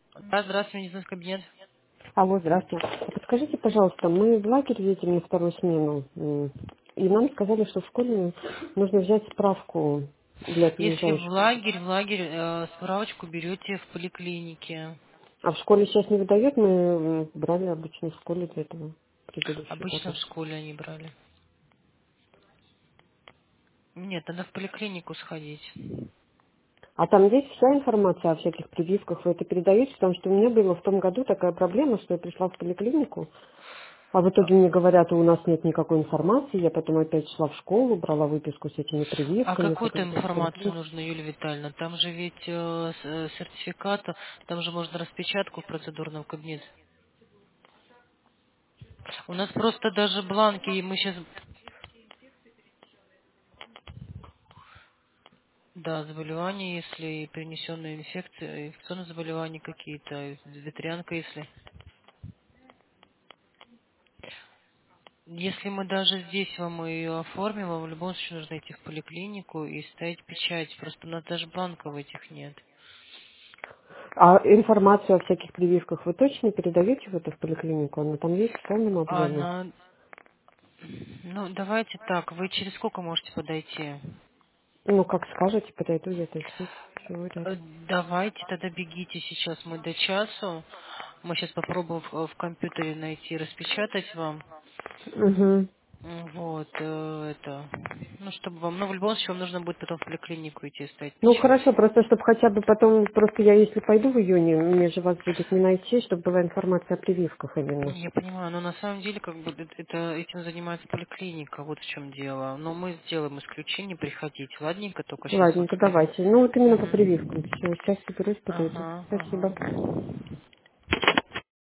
Да, здравствуйте, медицинский кабинет. Алло, здравствуйте. Подскажите, пожалуйста, мы в лагерь едем на вторую смену, и нам сказали, что в школе нужно взять справку для Если в отъезжающих. лагерь, справочку берете в поликлинике. А в школе сейчас не выдают, мы брали обычно в школе для этого предыдущие Обычно в годы. школе они брали. Нет, надо в поликлинику сходить. А там есть вся информация о всяких прививках, вы это передаете? Потому что у меня была в том году такая проблема, что я пришла в поликлинику, а в итоге мне говорят, у нас нет никакой информации, я потом опять шла в школу, брала выписку с этими А прививками, какую потом там опять в информацию поликлинику. нужно, Юлия Витальевна? Там же ведь сертификат, там же можно распечатку в процедурном кабинете. У нас просто даже бланки, и мы сейчас... Да, заболевания, если перенесенные инфекции, инфекционные заболевания какие-то, ветрянка, если... Если мы даже здесь вам ее оформим, вам в любом случае нужно идти в поликлинику и ставить печать. Просто у нас даже бланков этих нет. А информацию о всяких прививках вы точно передаете в эту в поликлинику? Она там есть в полном объеме? Она... Ну, давайте так, вы через сколько можете подойти? Ну, как скажете, подойду я, то есть нет, все говорят. Давайте тогда бегите сейчас, мы до часу. Мы сейчас попробуем в компьютере найти, распечатать вам. Угу. Вот, это... Ну, чтобы вам... Ну, в любом случае, вам нужно будет потом в поликлинику идти ставить Ну, печать. хорошо, просто чтобы хотя бы потом, просто я если пойду в июне, мне же вас будет не найти, чтобы была информация о прививках именно. Я понимаю, но на самом деле как бы этим занимается поликлиника, вот в чем дело. Но мы сделаем исключение, приходите. Ладненько, только сейчас вот Ладненько, давайте. Ну, вот именно по прививкам. Мгм. Все, сейчас соберусь, подойду. Ага, Спасибо. ага.